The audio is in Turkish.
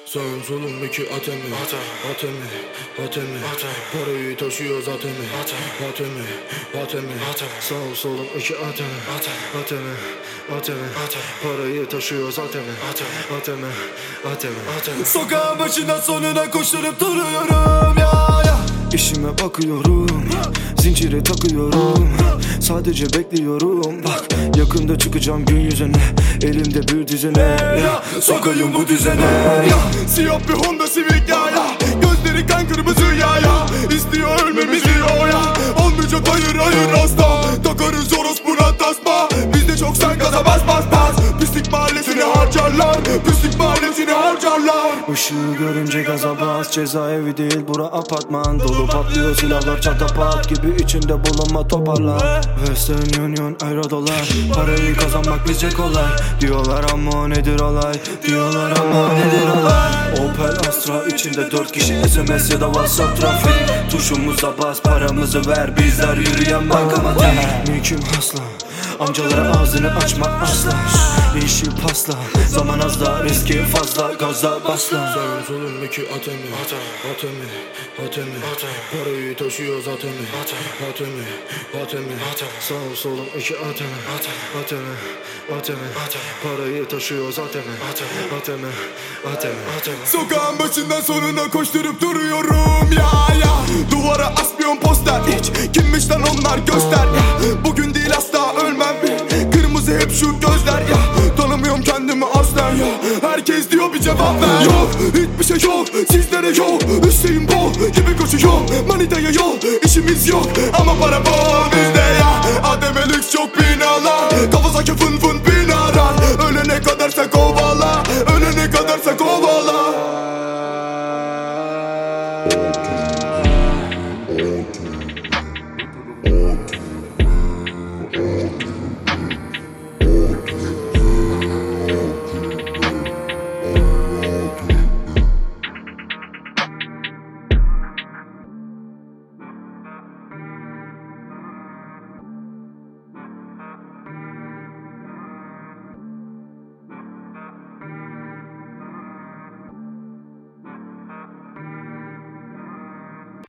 Sağım solum iki atemi Parayı taşıyor zaten Atemi Sağım solum iki atemi Parayı taşıyor zaten Atemi Sokağın başından sonuna koşturup duruyorum ya. İşime bakıyorum, zincire takıyorum. Sadece bekliyorum, bak yakında çıkacağım gün yüzüne. Elimde bir düzene ya, sokayım bu düzene ya. Siyah bir Honda Civic ya. Gözleri kan kırmızı ya. İstiyor ölmemizi ya. Olmayacak hayır asla. Takarız orospuna tasma. Bizde çok sen gaza bas. Pislik mahallesini harcarlar. Işığı görünce gaza bas. Cezaevi değil bura apartman. Dolu patlıyor silahlar çatapat gibi, içinde bulunma toparlan. Western Union euro dolar. Parayı kazanmak bizce kolay. Diyorlar ama nedir olay? Opel Astra içinde 4 kişi, SMS ya da WhatsApp trafik. Tuşumuza bas, paramızı ver, bizler yürüyen bankamatik. Mülküm hasla, amcalara ağzını açma asla. İşi pasla, zaman az da riski fazla, gaza basla. Sağım solum iki atemi Parayı taşıyor zaten Atemi Sağım solum iki atemi Parayı taşıyor zaten Atemi Sokağın başından sonuna koşturup duruyorum ya. Duvara asmıyorum poster hiç. Kimmiş lan onlar göster ya. Bugün değil asla ölmem. Kırmızı hep şu gözler ya. Tanımıyorum kendimi aslen ya. Herkes diyor bir cevap ver. Yok hiçbir şey yok, sizlere yok. Hüseyin Bol gibi koşuyor. Manitaya yol, işimiz yok ama para bol.